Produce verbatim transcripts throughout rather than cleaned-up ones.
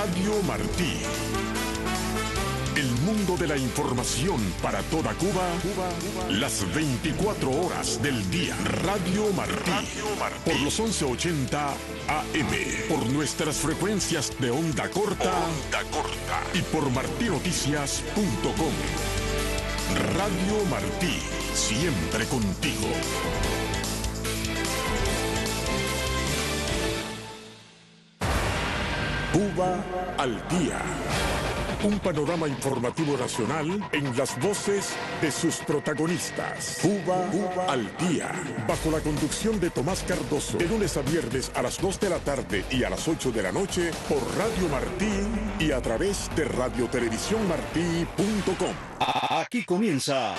Radio Martí. El mundo de la información para toda Cuba, Cuba, Cuba. Las veinticuatro horas del día. Radio Martí. Radio Martí. Por los once ochenta A M. Por nuestras frecuencias de onda corta. Onda corta. Y por martí noticias punto com. Radio Martí. Siempre contigo. Cuba al día. Un panorama informativo nacional en las voces de sus protagonistas. Cuba, Cuba al día. Bajo la conducción de Tomás Cardoso. De lunes a viernes a las dos de la tarde y a las ocho de la noche por Radio Martí y a través de radio televisión martí punto com. Aquí comienza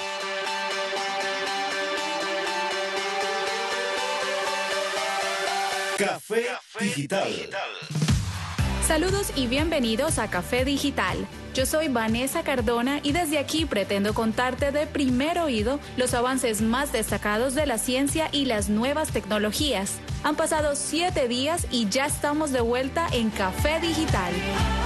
Café Digital. Saludos y bienvenidos a Café Digital. Yo soy Vanessa Cardona y desde aquí pretendo contarte de primer oído los avances más destacados de la ciencia y las nuevas tecnologías. Han pasado siete días y ya estamos de vuelta en Café Digital.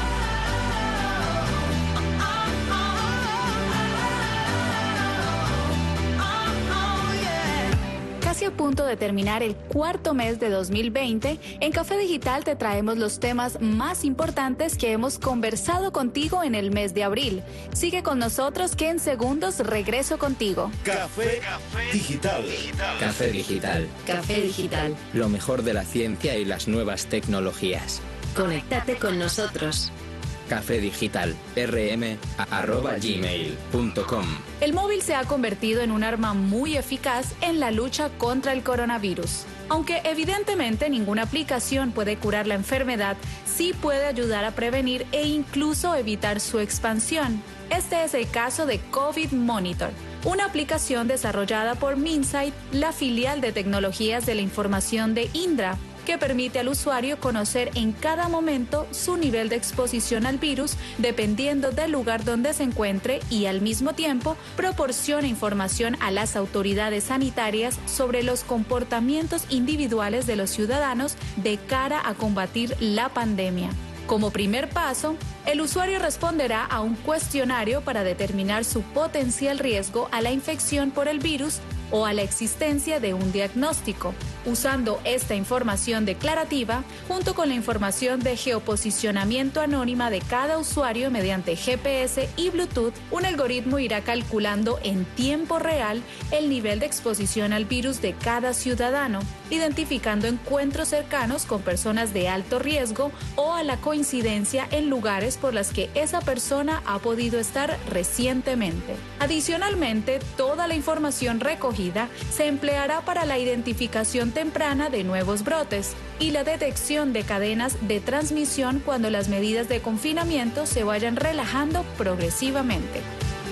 Casi a punto de terminar el cuarto mes de dos mil veinte, en Café Digital te traemos los temas más importantes que hemos conversado contigo en el mes de abril. Sigue con nosotros que en segundos regreso contigo. Café Digital. Café Digital. Café Digital. Lo mejor de la ciencia y las nuevas tecnologías. Conéctate con nosotros. Café Digital, rm arroba gmail punto com. El móvil se ha convertido en un arma muy eficaz en la lucha contra el coronavirus. Aunque evidentemente ninguna aplicación puede curar la enfermedad, sí puede ayudar a prevenir e incluso evitar su expansión. Este es el caso de COVID Monitor, una aplicación desarrollada por Minsight, la filial de tecnologías de la información de Indra, que permite al usuario conocer en cada momento su nivel de exposición al virus dependiendo del lugar donde se encuentre y al mismo tiempo proporciona información a las autoridades sanitarias sobre los comportamientos individuales de los ciudadanos de cara a combatir la pandemia. Como primer paso, el usuario responderá a un cuestionario para determinar su potencial riesgo a la infección por el virus o a la existencia de un diagnóstico. Usando esta información declarativa, junto con la información de geoposicionamiento anónima de cada usuario mediante G P S y Bluetooth, un algoritmo irá calculando en tiempo real el nivel de exposición al virus de cada ciudadano, identificando encuentros cercanos con personas de alto riesgo o a la coincidencia en lugares por las que esa persona ha podido estar recientemente. Adicionalmente, toda la información recogida se empleará para la identificación temprana de nuevos brotes y la detección de cadenas de transmisión cuando las medidas de confinamiento se vayan relajando progresivamente.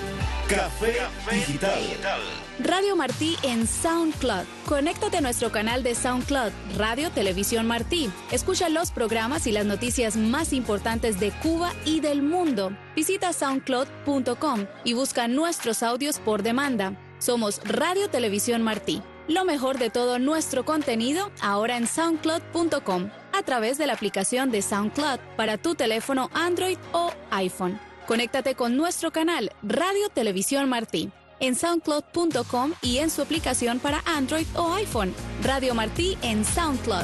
Café Digital. Radio Martí en SoundCloud. Conéctate a nuestro canal de SoundCloud, Radio Televisión Martí. Escucha los programas y las noticias más importantes de Cuba y del mundo. Visita soundcloud punto com y busca nuestros audios por demanda. Somos Radio Televisión Martí. Lo mejor de todo nuestro contenido ahora en soundcloud punto com a través de la aplicación de SoundCloud para tu teléfono Android o iPhone. Conéctate con nuestro canal Radio Televisión Martí en soundcloud punto com y en su aplicación para Android o iPhone. Radio Martí en SoundCloud.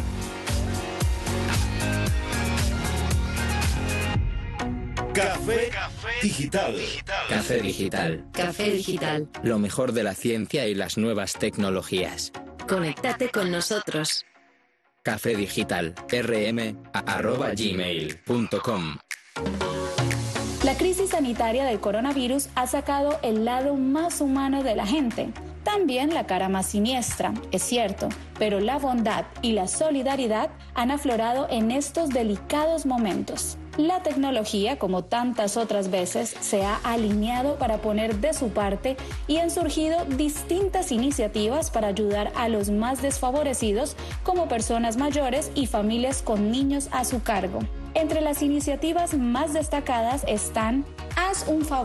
Café Digital. Café Digital. Café Digital. Lo mejor de la ciencia y las nuevas tecnologías. Conéctate con nosotros. Café Digital, rm arroba gmail punto com. La crisis sanitaria del coronavirus ha sacado el lado más humano de la gente. También la cara más siniestra, es cierto, pero la bondad y la solidaridad han aflorado en estos delicados momentos. La tecnología, como tantas otras veces, se ha alineado para poner de su parte y han surgido distintas iniciativas para ayudar a los más desfavorecidos, como personas mayores y familias con niños a su cargo. Entre las iniciativas más destacadas están Haz un favor,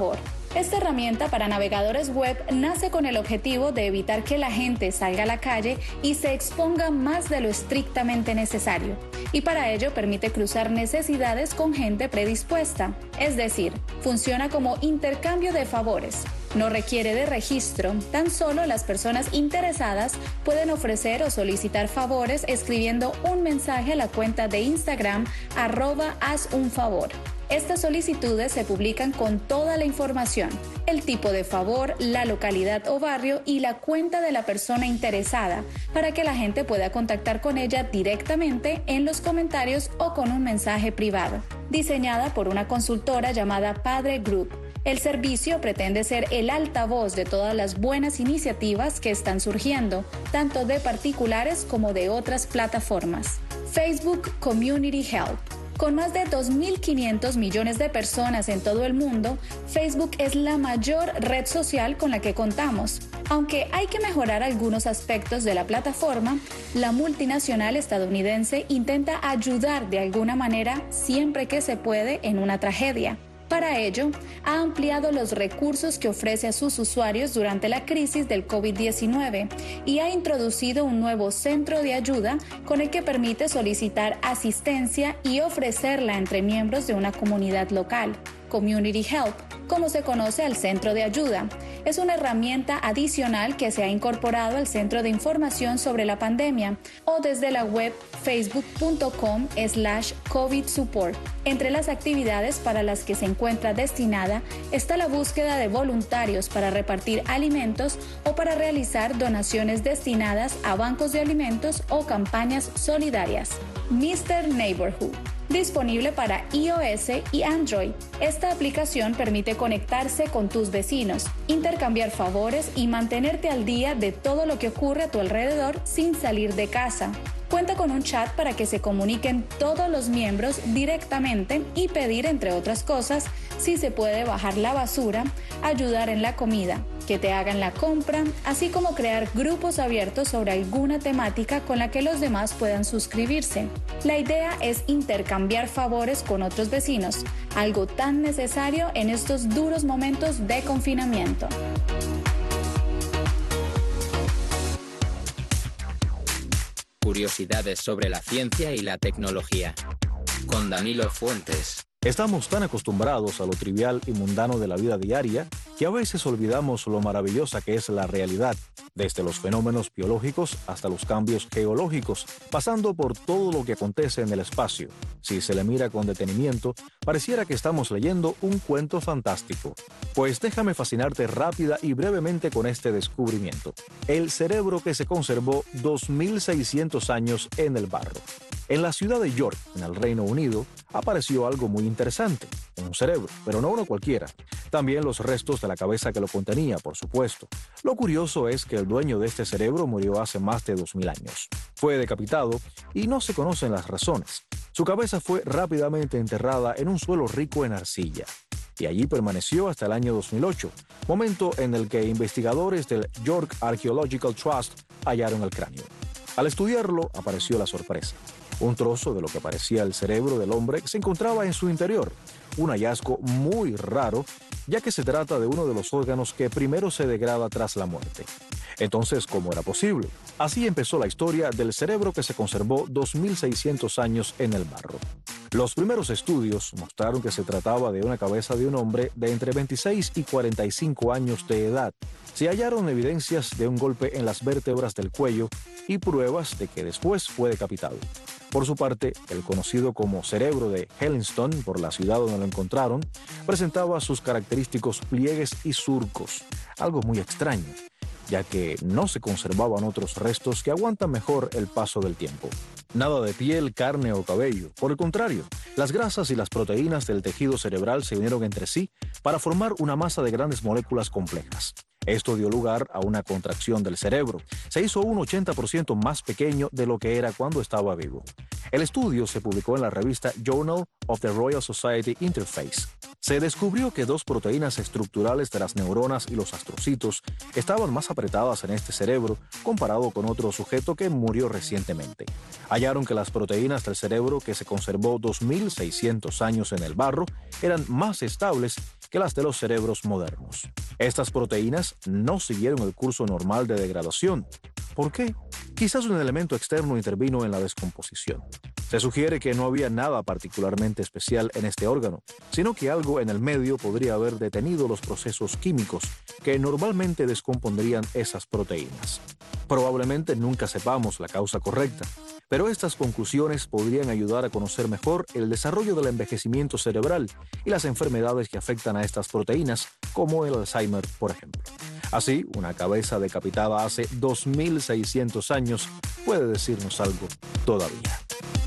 Esta herramienta para navegadores web nace con el objetivo de evitar que la gente salga a la calle y se exponga más de lo estrictamente necesario, y para ello permite cruzar necesidades con gente predispuesta, es decir, funciona como intercambio de favores. No requiere de registro, tan solo las personas interesadas pueden ofrecer o solicitar favores escribiendo un mensaje a la cuenta de Instagram arroba haz un favor. Estas solicitudes se publican con toda la información, el tipo de favor, la localidad o barrio y la cuenta de la persona interesada, para que la gente pueda contactar con ella directamente en los comentarios o con un mensaje privado. Diseñada por una consultora llamada Padre Group, el servicio pretende ser el altavoz de todas las buenas iniciativas que están surgiendo, tanto de particulares como de otras plataformas. Facebook Community Help. Con más de dos mil quinientos millones de personas en todo el mundo, Facebook es la mayor red social con la que contamos. Aunque hay que mejorar algunos aspectos de la plataforma, la multinacional estadounidense intenta ayudar de alguna manera siempre que se puede en una tragedia. Para ello, ha ampliado los recursos que ofrece a sus usuarios durante la crisis del COVID diecinueve y ha introducido un nuevo centro de ayuda con el que permite solicitar asistencia y ofrecerla entre miembros de una comunidad local. Community Help, como se conoce al centro de ayuda, es una herramienta adicional que se ha incorporado al Centro de Información sobre la Pandemia o desde la web facebook punto com slash covid support. Entre las actividades para las que se encuentra destinada está la búsqueda de voluntarios para repartir alimentos o para realizar donaciones destinadas a bancos de alimentos o campañas solidarias. mister Neighborhood. Disponible para iOS y Android. Esta aplicación permite conectarse con tus vecinos, intercambiar favores y mantenerte al día de todo lo que ocurre a tu alrededor sin salir de casa. Cuenta con un chat para que se comuniquen todos los miembros directamente y pedir, entre otras cosas, si se puede bajar la basura, ayudar en la comida, que te hagan la compra, así como crear grupos abiertos sobre alguna temática con la que los demás puedan suscribirse. La idea es intercambiar favores con otros vecinos, algo tan necesario en estos duros momentos de confinamiento. Curiosidades sobre la ciencia y la tecnología. Con Danilo Fuentes. Estamos tan acostumbrados a lo trivial y mundano de la vida diaria que a veces olvidamos lo maravillosa que es la realidad, desde los fenómenos biológicos hasta los cambios geológicos, pasando por todo lo que acontece en el espacio. Si se le mira con detenimiento, pareciera que estamos leyendo un cuento fantástico. Pues déjame fascinarte rápida y brevemente con este descubrimiento. El cerebro que se conservó dos mil seiscientos años en el barro. En la ciudad de York, en el Reino Unido, apareció algo muy interesante, un cerebro, pero no uno cualquiera. También los restos de la cabeza que lo contenía, por supuesto. Lo curioso es que el dueño de este cerebro murió hace más de dos mil años. Fue decapitado y no se conocen las razones. Su cabeza fue rápidamente enterrada en un suelo rico en arcilla, y allí permaneció hasta el año dos mil ocho, momento en el que investigadores del York Archaeological Trust hallaron el cráneo. Al estudiarlo, apareció la sorpresa. Un trozo de lo que parecía el cerebro del hombre se encontraba en su interior, un hallazgo muy raro, ya que se trata de uno de los órganos que primero se degrada tras la muerte. Entonces, ¿cómo era posible? Así empezó la historia del cerebro que se conservó dos mil seiscientos años en el barro. Los primeros estudios mostraron que se trataba de una cabeza de un hombre de entre veintiséis y cuarenta y cinco años de edad. Se hallaron evidencias de un golpe en las vértebras del cuello y pruebas de que después fue decapitado. Por su parte, el conocido como cerebro de Hellingstone, por la ciudad donde lo encontraron, presentaba sus característicos pliegues y surcos, algo muy extraño, ya que no se conservaban otros restos que aguantan mejor el paso del tiempo. Nada de piel, carne o cabello. Por el contrario, las grasas y las proteínas del tejido cerebral se unieron entre sí para formar una masa de grandes moléculas complejas. Esto dio lugar a una contracción del cerebro. Se hizo un ochenta por ciento más pequeño de lo que era cuando estaba vivo. El estudio se publicó en la revista Journal of the Royal Society Interface. Se descubrió que dos proteínas estructurales de las neuronas y los astrocitos estaban más apretadas en este cerebro comparado con otro sujeto que murió recientemente. Hallaron que las proteínas del cerebro que se conservó dos mil seiscientos años en el barro eran más estables que las de los cerebros modernos. Estas proteínas no siguieron el curso normal de degradación. ¿Por qué? Quizás un elemento externo intervino en la descomposición. Se sugiere que no había nada particularmente especial en este órgano, sino que algo en el medio podría haber detenido los procesos químicos que normalmente descompondrían esas proteínas. Probablemente nunca sepamos la causa correcta, pero estas conclusiones podrían ayudar a conocer mejor el desarrollo del envejecimiento cerebral y las enfermedades que afectan a estas proteínas, como el Alzheimer, por ejemplo. Así, una cabeza decapitada hace dos mil seiscientos años puede decirnos algo todavía.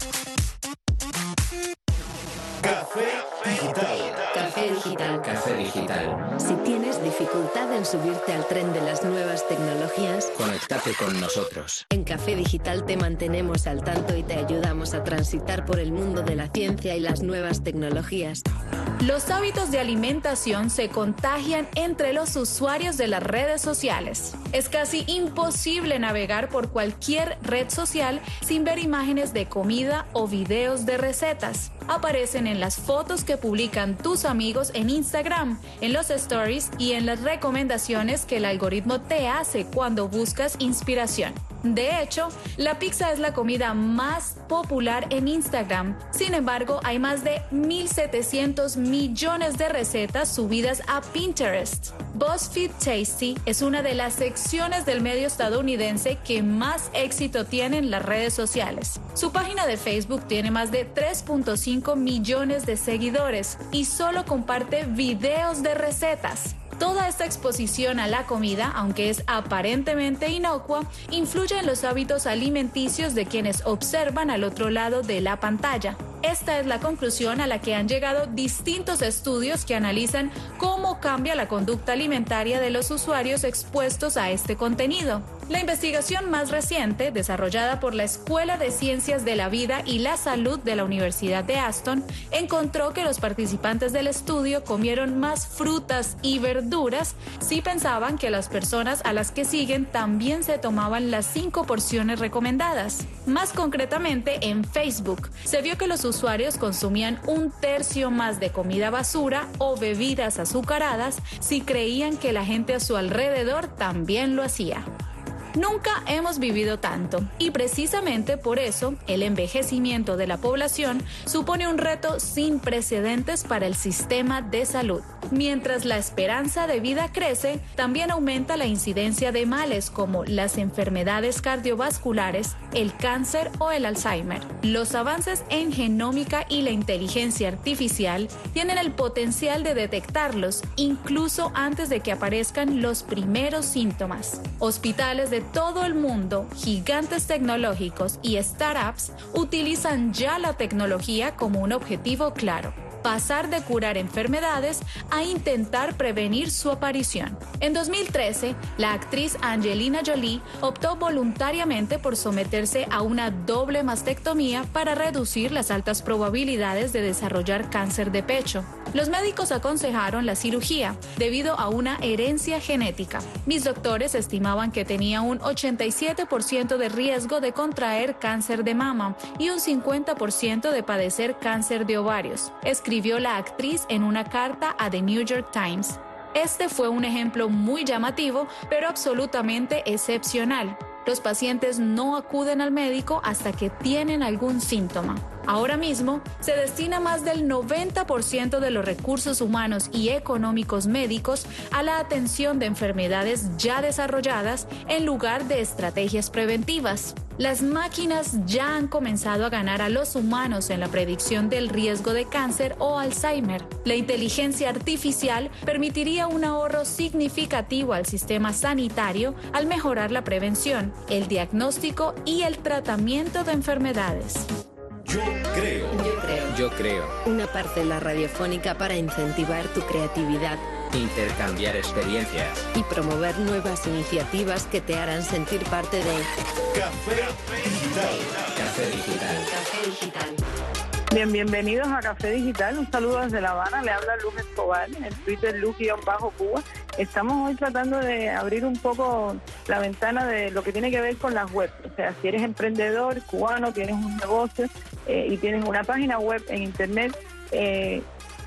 Café Digital. Café Digital. Café Digital. Si tienes dificultad en subirte al tren de las nuevas tecnologías, Conéctate con nosotros. en Café Digital te mantenemos al tanto y te ayudamos a transitar por el mundo de la ciencia y las nuevas tecnologías. Los hábitos de alimentación se contagian entre los usuarios de las redes sociales. Es casi imposible navegar por cualquier red social sin ver imágenes de comida o videos de recetas. Aparecen en las fotos que publican tus amigos en Instagram, en los stories y en las recomendaciones que el algoritmo te hace cuando buscas inspiración. De hecho, la pizza es la comida más popular en Instagram. Sin embargo, hay más de mil setecientos millones de recetas subidas a Pinterest. BuzzFeed Tasty es una de las secciones del medio estadounidense que más éxito tiene en las redes sociales. Su página de Facebook tiene más de tres punto cinco millones de seguidores y solo comparte videos de recetas. Toda esta exposición a la comida, aunque es aparentemente inocua, influye en los hábitos alimenticios de quienes observan al otro lado de la pantalla. Esta es la conclusión a la que han llegado distintos estudios que analizan cómo cambia la conducta alimentaria de los usuarios expuestos a este contenido. La investigación más reciente, desarrollada por la Escuela de Ciencias de la Vida y la Salud de la Universidad de Aston, encontró que los participantes del estudio comieron más frutas y verduras si pensaban que las personas a las que siguen también se tomaban las cinco porciones recomendadas. Más concretamente, en Facebook, se vio que los usuarios consumían un tercio más de comida basura o bebidas azucaradas si creían que la gente a su alrededor también lo hacía. Nunca hemos vivido tanto y precisamente por eso el envejecimiento de la población supone un reto sin precedentes para el sistema de salud. Mientras la esperanza de vida crece, también aumenta la incidencia de males como las enfermedades cardiovasculares, el cáncer o el Alzheimer. Los avances en genómica y la inteligencia artificial tienen el potencial de detectarlos incluso antes de que aparezcan los primeros síntomas. Hospitales de todo el mundo, gigantes tecnológicos y startups utilizan ya la tecnología como un objetivo claro: pasar de curar enfermedades a intentar prevenir su aparición. En dos mil trece, la actriz Angelina Jolie optó voluntariamente por someterse a una doble mastectomía para reducir las altas probabilidades de desarrollar cáncer de pecho. Los médicos aconsejaron la cirugía debido a una herencia genética. Mis doctores estimaban que tenía un ochenta y siete por ciento de riesgo de contraer cáncer de mama y un cincuenta por ciento de padecer cáncer de ovarios, escribió la actriz en una carta a The New York Times. Este fue un ejemplo muy llamativo, pero absolutamente excepcional. Los pacientes no acuden al médico hasta que tienen algún síntoma. Ahora mismo, se destina más del noventa por ciento de los recursos humanos y económicos médicos a la atención de enfermedades ya desarrolladas en lugar de estrategias preventivas. Las máquinas ya han comenzado a ganar a los humanos en la predicción del riesgo de cáncer o Alzheimer. La inteligencia artificial permitiría un ahorro significativo al sistema sanitario al mejorar la prevención, el diagnóstico y el tratamiento de enfermedades. Yo creo. Yo creo. Yo creo. Una parcela radiofónica para incentivar tu creatividad Intercambiar experiencias. y promover nuevas iniciativas que te harán sentir parte de Café Digital. Café Digital. Café Digital. Bien, bienvenidos a Café Digital. Un saludo desde La Habana. Le habla Luz Escobar, en Twitter Luz-Cuba. Estamos hoy tratando de abrir un poco la ventana de lo que tiene que ver con las webs. O sea, si eres emprendedor cubano, tienes un negocio eh, y tienes una página web en internet, eh,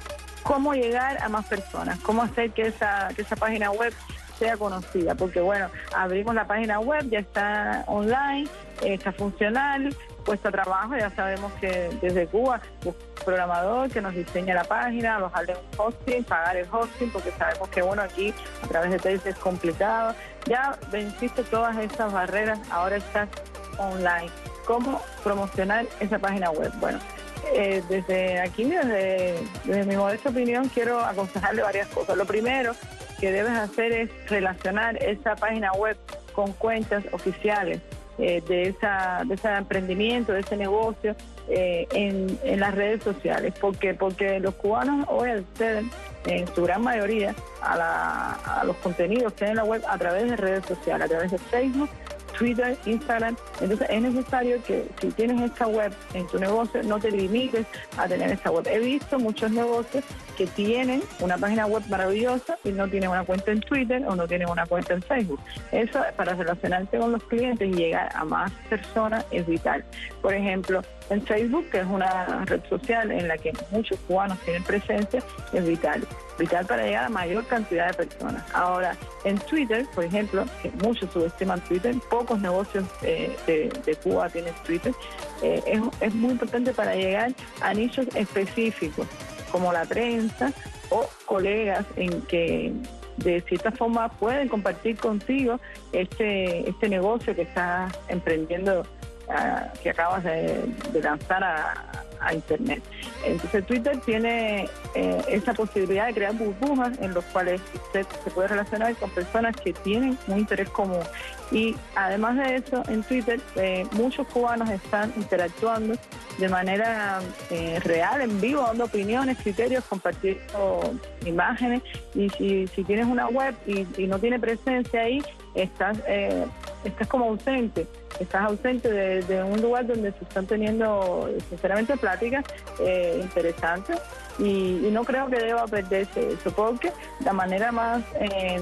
cómo llegar a más personas, cómo hacer que esa, que esa página web sea conocida, porque bueno, abrimos la página web, ya está online, eh, está funcional, puesta a trabajo, ya sabemos que desde Cuba, un programador que nos diseña la página, bajarle un hosting, pagar el hosting, porque sabemos que bueno, aquí a través de Telcel es complicado, ya venciste todas esas barreras, ahora estás online. ¿Cómo promocionar esa página web? Bueno, eh, desde aquí, desde, desde mi modesta opinión, quiero aconsejarle varias cosas. Lo primero que debes hacer es relacionar esa página web con cuentas oficiales eh, de esa de ese emprendimiento, de ese negocio eh, en, en las redes sociales. ¿Por qué? Porque los cubanos hoy acceden en su gran mayoría a, la, a los contenidos que hay en la web a través de redes sociales, a través de Facebook, Twitter, Instagram. Entonces es necesario que si tienes esta web en tu negocio, no te limites a tener esta web. He visto muchos negocios que tienen una página web maravillosa y no tienen una cuenta en Twitter o no tienen una cuenta en Facebook. Eso para relacionarte con los clientes y llegar a más personas es vital. Por ejemplo, en Facebook, que es una red social en la que muchos cubanos tienen presencia, es vital. Vital para llegar a mayor cantidad de personas. Ahora, en Twitter, por ejemplo, que muchos subestiman Twitter, pocos negocios eh, de, de Cuba tienen Twitter, eh, es, es muy importante para llegar a nichos específicos, como la prensa o colegas en que de cierta forma pueden compartir contigo este, este negocio que estás emprendiendo, uh, que acabas de, de lanzar a, a Internet. Entonces Twitter tiene eh, esa posibilidad de crear burbujas en los cuales usted se puede relacionar con personas que tienen un interés común. Y además de eso, en Twitter eh, muchos cubanos están interactuando de manera eh, real, en vivo, dando opiniones, criterios, compartiendo imágenes. Y si, si tienes una web y, y no tiene presencia ahí, estás, eh, estás como ausente. Estás ausente de, de un lugar donde se están teniendo, sinceramente, pláticas eh, interesantes y, y no creo que deba perderse eso, porque la manera más eh,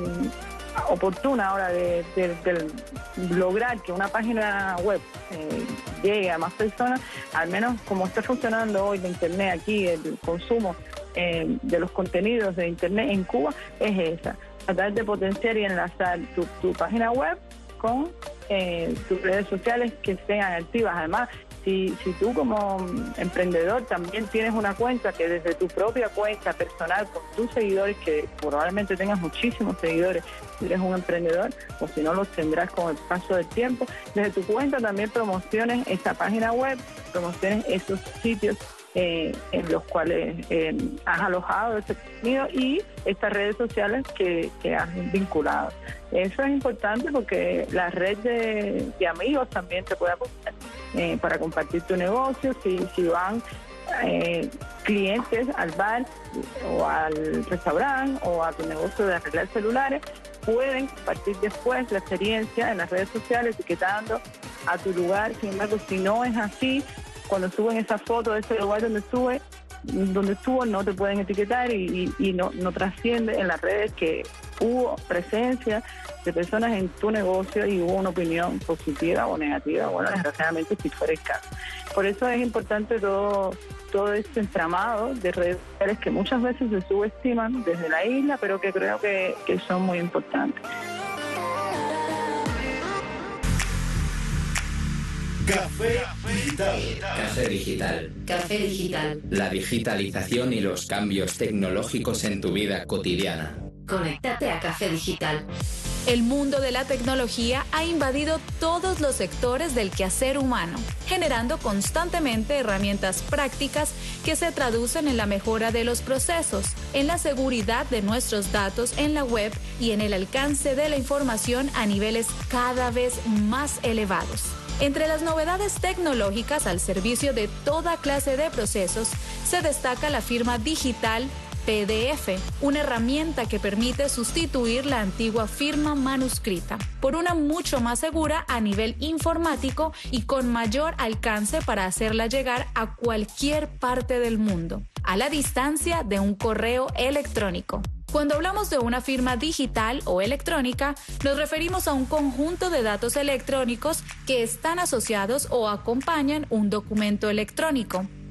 oportuna ahora de, de, de lograr que una página web eh, llegue a más personas, al menos como está funcionando hoy la Internet aquí, el consumo eh, de los contenidos de Internet en Cuba, es esa, tratar de potenciar y enlazar tu, tu página web con eh, tus redes sociales que sean activas. Además, si, si tú como emprendedor también tienes una cuenta que desde tu propia cuenta personal con tus seguidores, que probablemente tengas muchísimos seguidores si eres un emprendedor, o si no los tendrás con el paso del tiempo, desde tu cuenta también promociones esa página web, promociones esos sitios Eh, en los cuales eh, has alojado ese contenido y estas redes sociales que, que has vinculado. Eso es importante porque la red de, de amigos también te puede apoyar eh, para compartir tu negocio. Si, si van eh, clientes al bar o al restaurante o a tu negocio de arreglar celulares, pueden compartir después la experiencia en las redes sociales etiquetando a tu lugar. Sin embargo, si no es así, cuando suben esa foto de ese lugar donde estuve, donde estuvo, no te pueden etiquetar y, y, y no, no trasciende en las redes que hubo presencia de personas en tu negocio y hubo una opinión positiva o negativa, bueno, desgraciadamente si fuera el caso. Por eso es importante todo, todo este entramado de redes sociales que muchas veces se subestiman desde la isla, pero que creo que, que son muy importantes. Café Digital. Café Digital. Café Digital. La digitalización y los cambios tecnológicos en tu vida cotidiana. Conéctate a Café Digital. El mundo de la tecnología ha invadido todos los sectores del quehacer humano, generando constantemente herramientas prácticas que se traducen en la mejora de los procesos, en la seguridad de nuestros datos en la web y en el alcance de la información a niveles cada vez más elevados. Entre las novedades tecnológicas al servicio de toda clase de procesos, se destaca la firma digital P D F, una herramienta que permite sustituir la antigua firma manuscrita por una mucho más segura a nivel informático y con mayor alcance para hacerla llegar a cualquier parte del mundo, a la distancia de un correo electrónico. Cuando hablamos de una firma digital o electrónica, nos referimos a un conjunto de datos electrónicos que están asociados o acompañan un documento electrónico.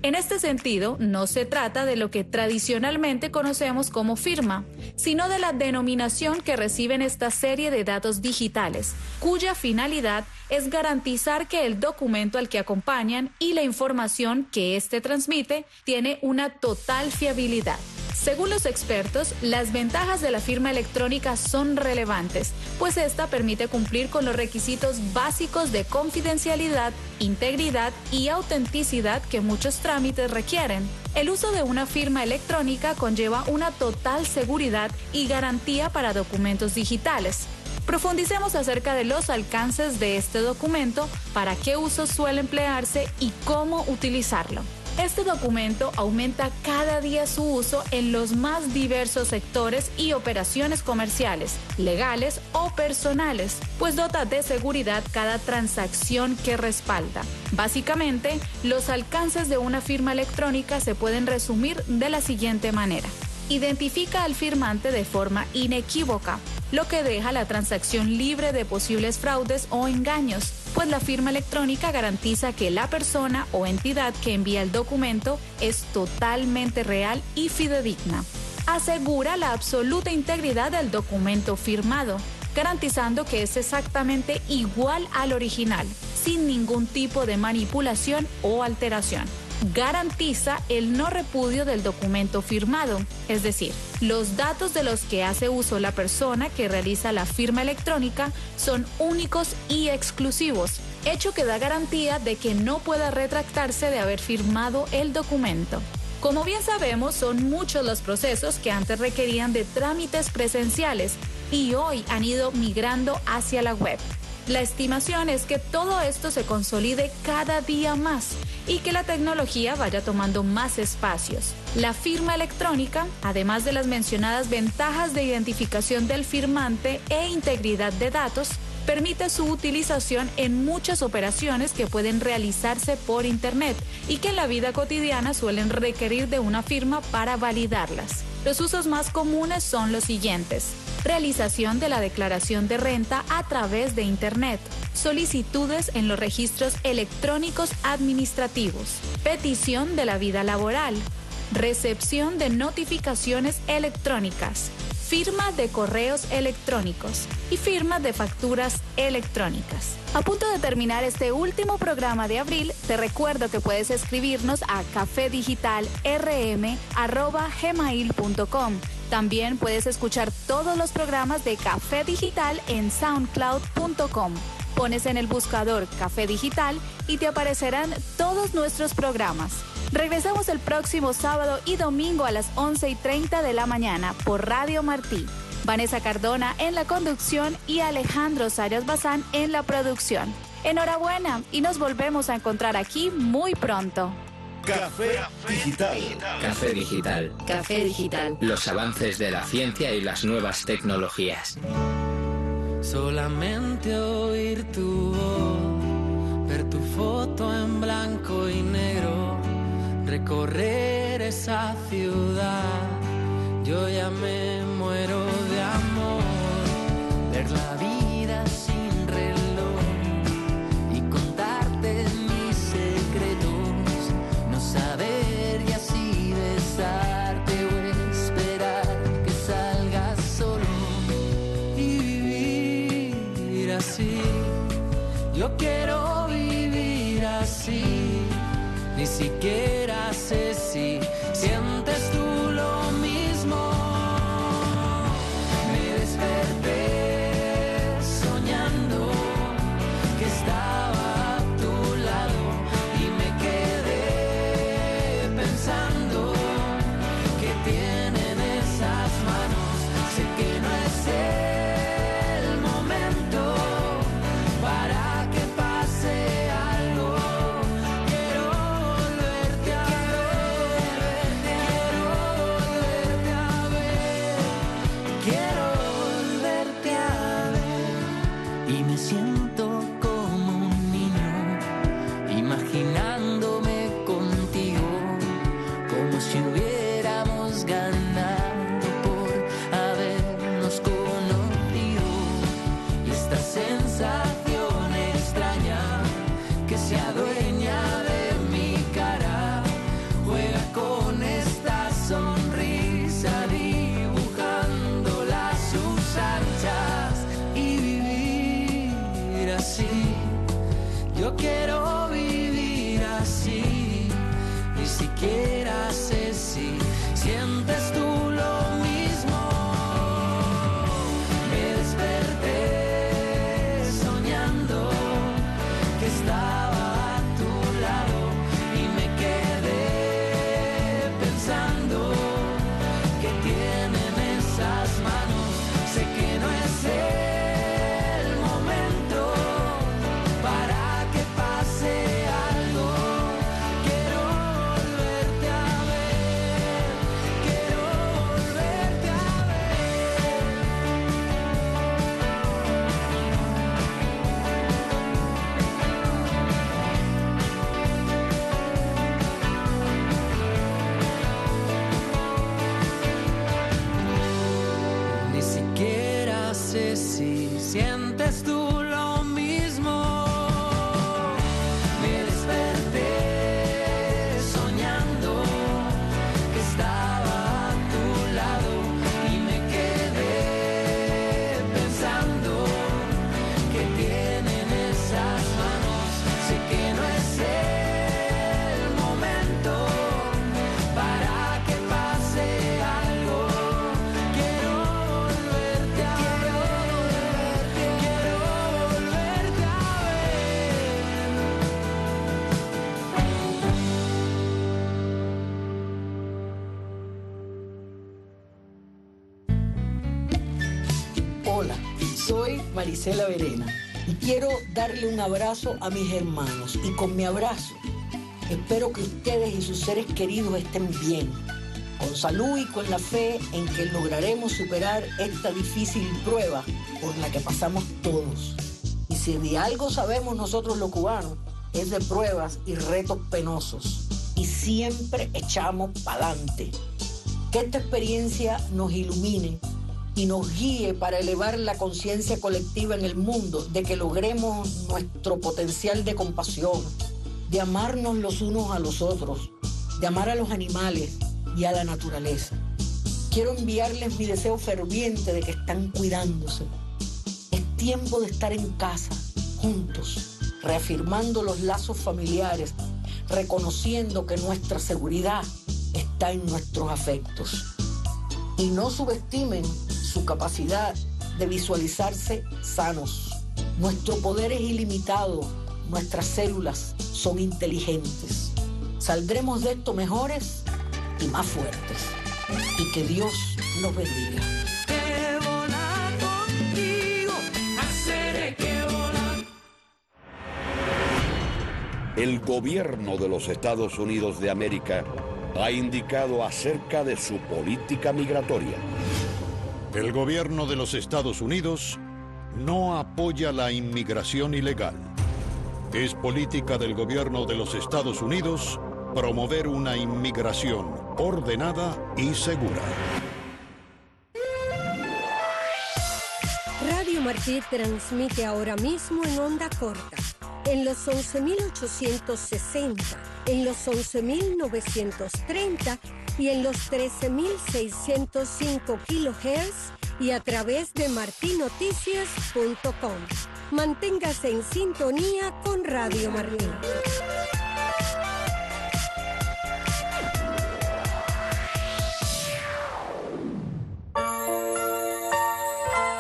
En este sentido, no se trata de lo que tradicionalmente conocemos como firma, sino de la denominación que reciben esta serie de datos digitales, cuya finalidad es garantizar que el documento al que acompañan y la información que éste transmite tiene una total fiabilidad. Según los expertos, las ventajas de la firma electrónica son relevantes, pues esta permite cumplir con los requisitos básicos de confidencialidad, integridad y autenticidad que muchos trámites requieren. El uso de una firma electrónica conlleva una total seguridad y garantía para documentos digitales. Profundicemos acerca de los alcances de este documento, para qué usos suele emplearse y cómo utilizarlo. Este documento aumenta cada día su uso en los más diversos sectores y operaciones comerciales, legales o personales, pues dota de seguridad cada transacción que respalda. Básicamente, los alcances de una firma electrónica se pueden resumir de la siguiente manera. Identifica al firmante de forma inequívoca, lo que deja la transacción libre de posibles fraudes o engaños, pues la firma electrónica garantiza que la persona o entidad que envía el documento es totalmente real y fidedigna. Asegura la absoluta integridad del documento firmado, garantizando que es exactamente igual al original, sin ningún tipo de manipulación o alteración. Garantiza el no repudio del documento firmado, es decir, los datos de los que hace uso la persona que realiza la firma electrónica son únicos y exclusivos, hecho que da garantía de que no pueda retractarse de haber firmado el documento. Como bien sabemos, son muchos los procesos que antes requerían de trámites presenciales y hoy han ido migrando hacia la web. La estimación es que todo esto se consolide cada día más y que la tecnología vaya tomando más espacios. La firma electrónica, además de las mencionadas ventajas de identificación del firmante e integridad de datos, permite su utilización en muchas operaciones que pueden realizarse por Internet y que en la vida cotidiana suelen requerir de una firma para validarlas. Los usos más comunes son los siguientes: realización de la declaración de renta a través de Internet, solicitudes en los registros electrónicos administrativos, petición de la vida laboral, recepción de notificaciones electrónicas, firma de correos electrónicos y firma de facturas electrónicas. A punto de terminar este último programa de abril, te recuerdo que puedes escribirnos a cafedigitalrm arroba gmail punto com. También puedes escuchar todos los programas de Café Digital en soundcloud punto com. Pones en el buscador Café Digital y te aparecerán todos nuestros programas. Regresamos el próximo sábado y domingo a las once y treinta de la mañana por Radio Martí. Vanessa Cardona en la conducción y Alejandro Sayas Bazán en la producción. Enhorabuena y nos volvemos a encontrar aquí muy pronto. Café Digital. Café Digital. Café Digital. Los avances de la ciencia y las nuevas tecnologías. Solamente oír tu voz, ver tu foto en blanco y negro, recorrer esa ciudad, yo ya me muero de amor, ver la vida sin reloj y contarte mis secretos, no saber y así besarte o esperar que salgas solo y vivir así. Yo quiero vivir así, ni siquiera sé si sientes tú lo mismo. Me desperté soñando que estaba a tu lado y me quedé pensando que tienen esas manos. Sé que no es el momento para que pase algo. Quiero volverte a ver, quiero volverte a ver, quiero volverte a ver. Y me siento como un niño, imaginándome contigo, como si hubiéramos ganado por habernos conocido. Y esta sensación extraña que se adueña de mi cara siquiera sé si sientes tú lo mismo. Me desperté soñando que estaba a tu lado y me quedé pensando que tienen esas manos. Sé que no es el momento para que pase algo. Quiero volverte a ver, quiero volverte a Hola, soy Marisela Verena y quiero darle un abrazo a mis hermanos. Y con mi abrazo espero que ustedes y sus seres queridos estén bien, con salud y con la fe en que lograremos superar esta difícil prueba por la que pasamos todos. Y si de algo sabemos nosotros los cubanos, es de pruebas y retos penosos. Y siempre echamos pa'lante. Que esta experiencia nos ilumine y nos guíe para elevar la conciencia colectiva en el mundo, de que logremos nuestro potencial de compasión, de amarnos los unos a los otros, de amar a los animales y a la naturaleza. Quiero enviarles mi deseo ferviente de que están cuidándose. Es tiempo de estar en casa, juntos, reafirmando los lazos familiares, reconociendo que nuestra seguridad está en nuestros afectos. Y no subestimen su capacidad de visualizarse sanos. Nuestro poder es ilimitado, nuestras células son inteligentes. Saldremos de esto mejores y más fuertes. Y que Dios nos bendiga. que volar contigo, hacer que volar. El gobierno de los Estados Unidos de América ha indicado acerca de su política migratoria. El gobierno de los Estados Unidos no apoya la inmigración ilegal. Es política del gobierno de los Estados Unidos promover una inmigración ordenada y segura. Radio Martí transmite ahora mismo en onda corta, en los once mil ochocientos sesenta, en los once mil novecientos treinta y en los trece mil seiscientos cinco kilohertz y a través de marti noticias punto com. Manténgase en sintonía con Radio Martí.